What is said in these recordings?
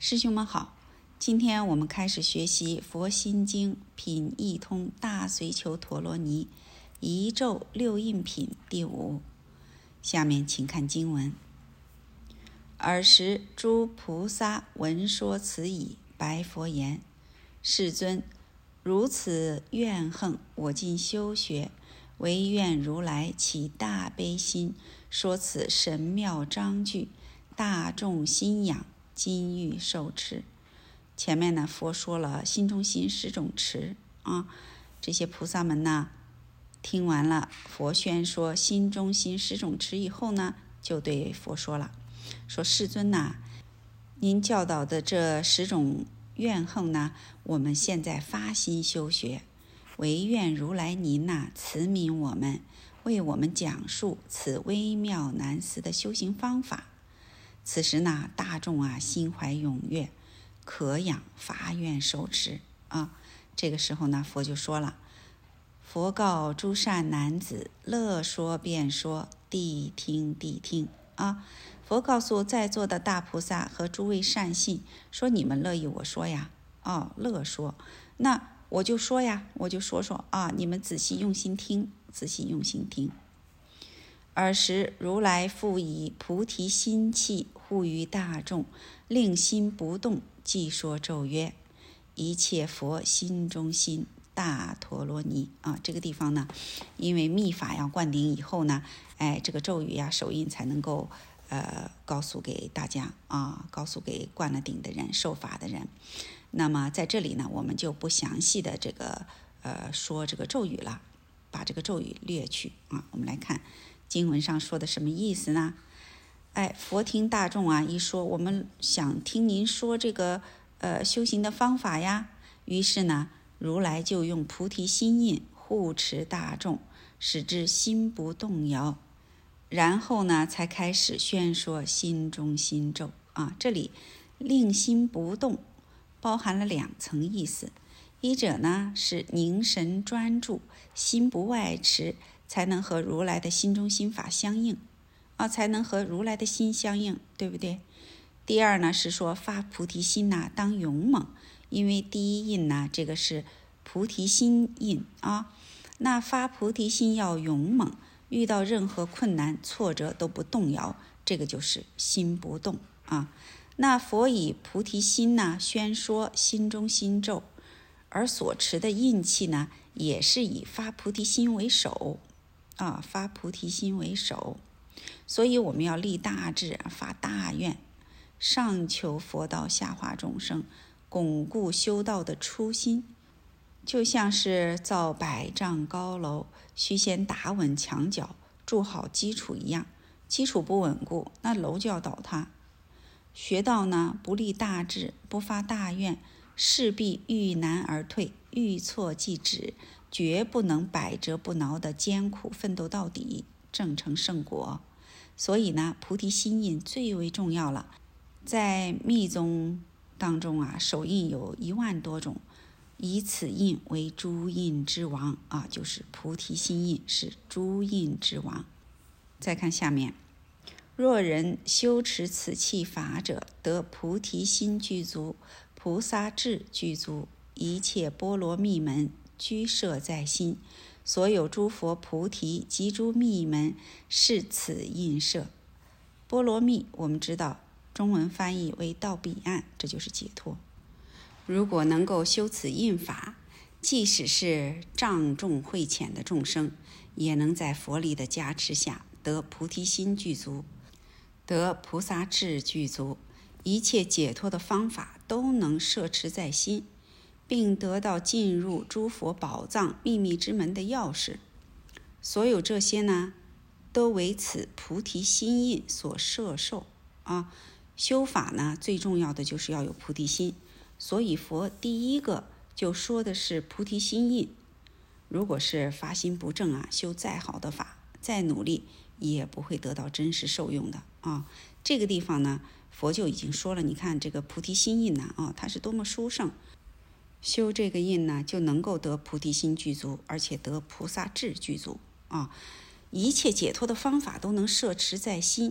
师兄们好，今天我们开始学习《佛心经》品义通大随求陀罗尼一咒六印品第5。下面请看经文。尔时诸菩萨闻说此已，白佛言：世尊，如此怨恨，我今修学，唯愿如来起大悲心，说此神妙章句，大众心仰，今欲受持。前面呢，佛说了心中心10种持啊，这些菩萨们呢，听完了佛宣说心中心10种持以后呢，就对佛说了，说世尊呐，您教导的这10种怨恨呢，我们现在发心修学，唯愿如来您呐，慈悯我们，为我们讲述此微妙难思的修行方法。此时呢，大众啊，心怀踊跃，可仰发愿受持啊。这个时候呢，佛就说了：佛告诸善男子，乐说便说，谛听谛听啊。佛告诉在座的大菩萨和诸位善信，说你们乐意我说呀，乐说，那我就说呀，我就说啊，你们仔细用心听，仔细用心听。尔时如来复以菩提心气护于大众，令心不动，即说咒曰：一切佛心中心大陀罗尼啊。这个地方呢，因为密法要灌顶以后呢，这个咒语呀手印才能够告诉给大家啊，告诉给灌了顶的人、受法的人。那么在这里呢，我们就不详细的这个说这个咒语了，把这个咒语略去啊。我们来看经文上说的什么意思呢？佛听大众啊一说，我们想听您说这个修行的方法呀。于是呢，如来就用菩提心印护持大众，使之心不动摇。然后呢，才开始宣说心中心咒啊。这里令心不动包含了2层意思。一者呢是凝神专注，心不外驰，才能和如来的心中心法相应啊，才能和如来的心相应，对不对？第二呢是说发菩提心呐，当勇猛，因为第一印呢，这个是菩提心印啊，那发菩提心要勇猛，遇到任何困难挫折都不动摇，这个就是心不动啊。那佛以菩提心呢宣说心中心咒，而所持的印气呢，也是以发菩提心为首啊，发菩提心为首。所以我们要立大志，发大愿，上求佛道，下化众生，巩固修道的初心。就像是造100丈高楼，须先打稳墙角，筑好基础一样，基础不稳固，那楼就要倒塌。学道呢，不立大志，不发大愿，势必遇难而退，遇挫即止，绝不能百折不挠的艰苦奋斗到底，证成圣果。所以呢，菩提心印最为重要了。在密宗当中啊，手印有1万多种，以此印为诸印之王啊，就是菩提心印是诸印之王。再看下面，若人修持此气法者，得菩提心具足，菩萨智具足，一切波罗蜜门居摄在心，所有诸佛菩提及诸密门是此印摄。波罗蜜我们知道中文翻译为到彼岸，这就是解脱。如果能够修此印法，即使是障重慧浅的众生，也能在佛力的加持下得菩提心具足，得菩萨智具足，一切解脱的方法都能摄持在心，并得到进入诸佛宝藏秘密之门的钥匙。所有这些呢，都为此菩提心印所摄受啊。修法呢，最重要的就是要有菩提心，所以佛第一个就说的是菩提心印。如果是发心不正啊，修再好的法，再努力，也不会得到真实受用的啊。这个地方呢，佛就已经说了，你看这个菩提心印呢，它是多么殊胜。修这个印呢，就能够得菩提心具足，而且得菩萨智具足啊。一切解脱的方法都能摄持在心，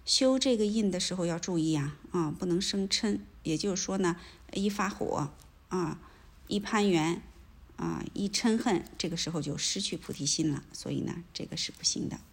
修这个印的时候要注意不能生嗔，也就是说呢，一发火一攀缘一嗔恨，这个时候就失去菩提心了，所以呢，这个是不行的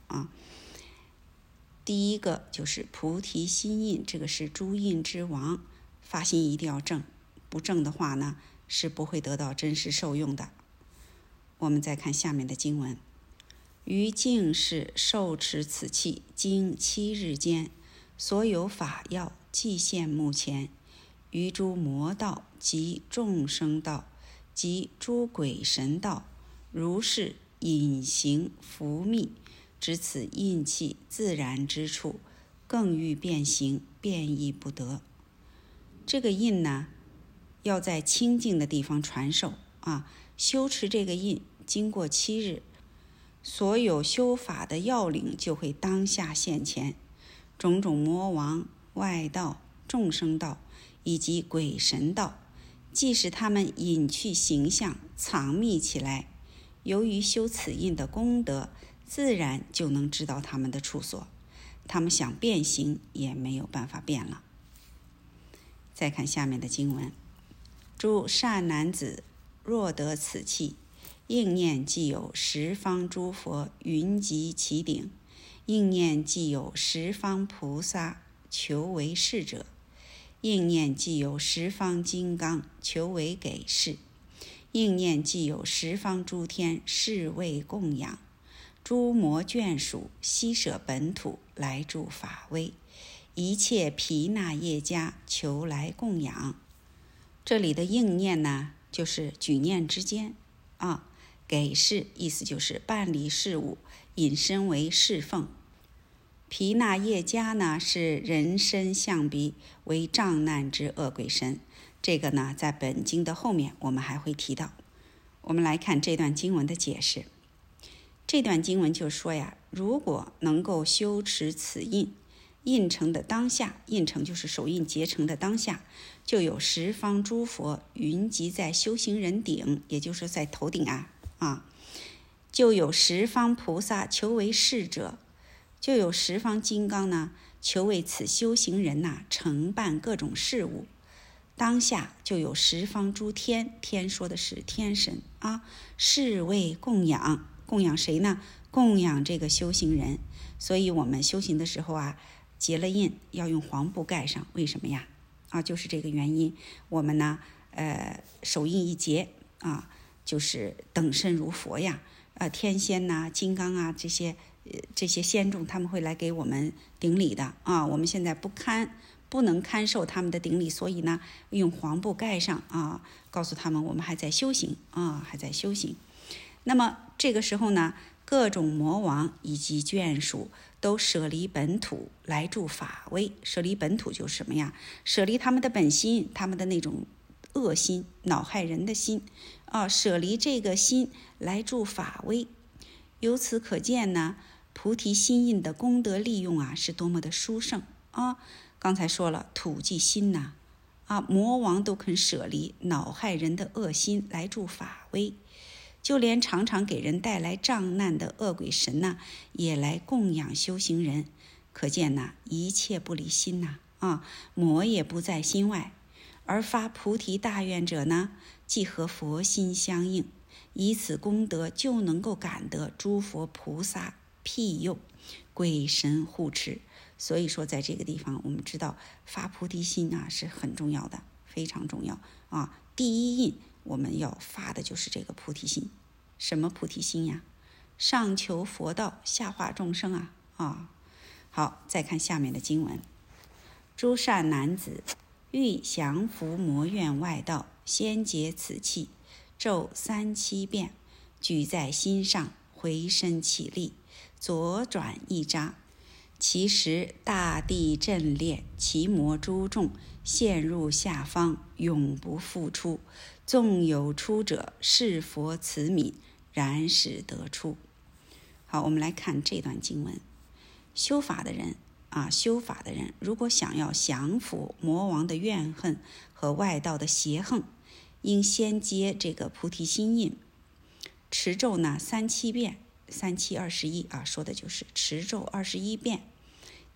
第一个就是菩提心印，这个是诸印之王，发心一定要正，不正的话呢，是不会得到真实受用的。我们再看下面的经文。于净室受持此器，经7日间，所有法要既现目前，于诸魔道及众生道及诸鬼神道，如是隐形伏密，知此印器自然之处，更欲变形，变异不得。这个印呢，要在清净的地方传授修持这个印，经过7日，所有修法的要领就会当下现前，种种魔王、外道、众生道以及鬼神道，即使他们隐去形象，藏匿起来，由于修此印的功德，自然就能知道他们的处所，他们想变形也没有办法变了。再看下面的经文。诸善男子若得此器，应念既有十方诸佛云集其顶，应念既有十方菩萨求为侍者，应念既有十方金刚求为给事，应念既有十方诸天是为供养，诸魔眷属悉舍本土来助法威，一切毗那业家求来供养。这里的应念呢，就是举念之间给事意思就是办理事务，引申为侍奉。毗那业家呢，是人身象鼻为障难之恶鬼神，这个呢在本经的后面我们还会提到。我们来看这段经文的解释。这段经文就说如果能够修持此印，印成的当下，印成就是手印结成的当下，就有十方诸佛云集在修行人顶，也就是在头顶就有十方菩萨求为侍者，就有十方金刚呢求为此修行人承办各种事务。当下就有十方诸天，天说的是天神是为供养，供养谁呢？供养这个修行人。所以我们修行的时候结了印要用黄布盖上，为什么呀？就是这个原因。我们呢手印一结就是等身如佛呀，天仙金刚这些仙众，他们会来给我们顶礼的我们现在不能堪受他们的顶礼，所以呢用黄布盖上告诉他们我们还在修行还在修行。那么这个时候呢，各种魔王以及眷属都舍离本土来助法威。舍离本土就是什么呀？舍离他们的本心，他们的那种恶心，恼害人的心舍离这个心来助法威。由此可见呢，菩提心印的功德利用是多么的殊胜刚才说了，土即心魔王都肯舍离恼害人的恶心来助法威，就连常常给人带来障难的恶鬼神也来供养修行人。可见一切不离心魔也不在心外。而发菩提大愿者呢，即和佛心相应，以此功德就能够感得诸佛菩萨庇佑，鬼神护持。所以说在这个地方我们知道发菩提心是很重要的，非常重要第一印我们要发的就是这个菩提心。什么菩提心呀？上求佛道，下化众生好，再看下面的经文。诸善男子欲降伏魔怨外道，先结此器，咒3、7遍，举在心上，回身起立，左转一扎，其时大地震裂，其魔诸众陷入下方，永不复出。纵有出者，是佛慈悯，然使得出。好，我们来看这段经文。修法的人如果想要降服魔王的怨恨和外道的邪横，应先结这个菩提心印，持咒3、7遍，3、7、21说的就是持咒21遍，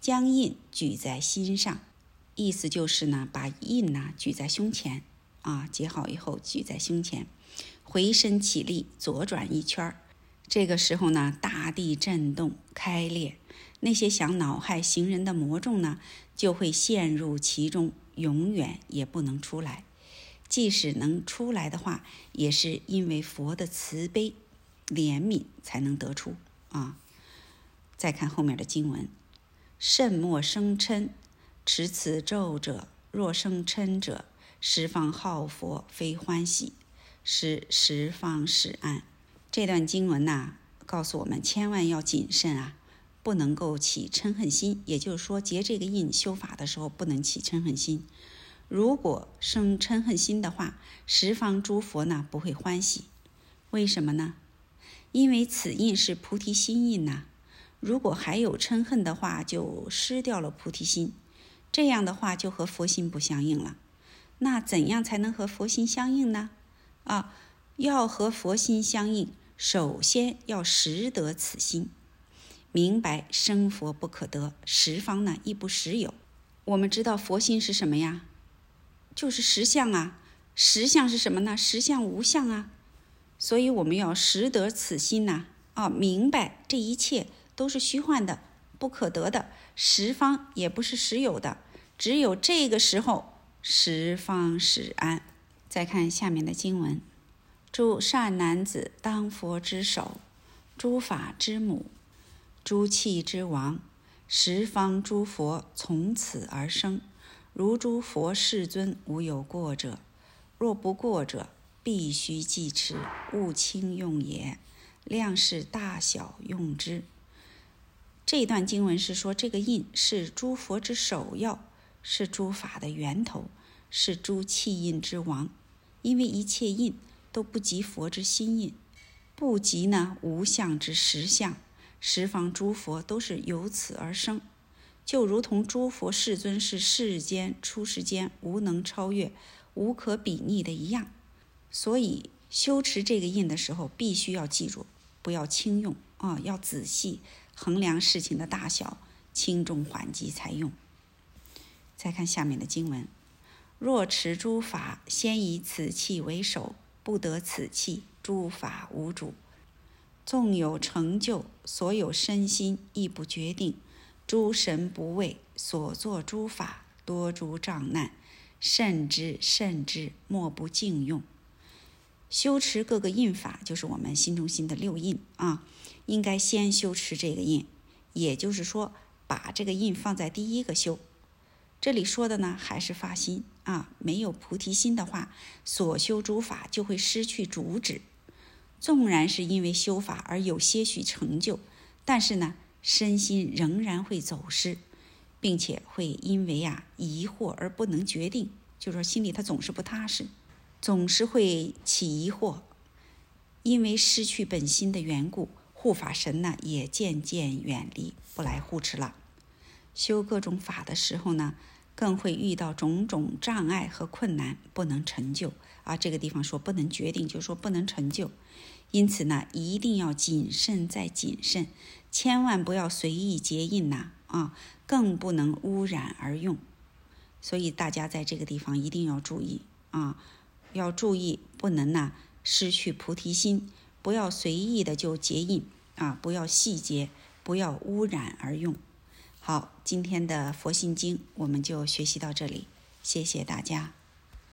将印举在心上，意思就是呢，把印举在胸前结好以后举在胸前，回身起立，左转一圈。这个时候呢，大地震动开裂，那些想恼害行人的魔众呢，就会陷入其中，永远也不能出来。即使能出来的话，也是因为佛的慈悲怜悯才能得出再看后面的经文，慎莫生嗔，持此咒者，若生嗔者，十方好佛非欢喜，是十方使安。这段经文告诉我们千万要谨慎不能够起嗔恨心，也就是说结这个印修法的时候不能起嗔恨心。如果生嗔恨心的话，十方诸佛不会欢喜。为什么呢？因为此印是菩提心印如果还有嗔恨的话，就失掉了菩提心，这样的话就和佛心不相应了。那怎样才能和佛心相应呢？要和佛心相应，首先要识得此心，明白生佛不可得，十方亦不实有。我们知道佛心是什么呀？就是实相实相是什么呢？实相无相所以我们要识得此心明白这一切都是虚幻的，不可得的，十方也不是实有的，只有这个时候十方使安。再看下面的经文，诸善男子当佛之首，诸法之母，诸器之王，十方诸佛从此而生，如诸佛世尊无有过者，若不过者，必须记持，勿轻用也，量是大小用之。这段经文是说，这个印是诸佛之首要，是诸法的源头，是诸器印之王。因为一切印都不及佛之心印，不及无相之实相，十方诸佛都是由此而生，就如同诸佛世尊是世间出世间无能超越、无可比拟的一样。所以修持这个印的时候，必须要记住，不要轻用要仔细衡量事情的大小，轻重缓急才用。再看下面的经文，若持诸法，先以此器为首，不得此器，诸法无主。纵有成就，所有身心亦不决定，诸神不畏，所作诸法多诸障难，慎之慎之，莫不敬用。修持各个印法，就是我们心中心的六印应该先修持这个印，也就是说把这个印放在第一个修。这里说的还是发心没有菩提心的话，所修诸法就会失去主旨。纵然是因为修法而有些许成就，但是身心仍然会走失，并且会因为疑惑而不能决定，就是说心里他总是不踏实，总是会起疑惑。因为失去本心的缘故，护法神也渐渐远离，不来护持了。修各种法的时候更会遇到种种障碍和困难，不能成就这个地方说不能决定，就是说不能成就。因此一定要谨慎再谨慎，千万不要随意结印更不能污染而用。所以大家在这个地方一定要注意要注意，不能失去菩提心，不要随意的就结印不要细节，不要污染而用。好，今天的佛心经我们就学习到这里，谢谢大家。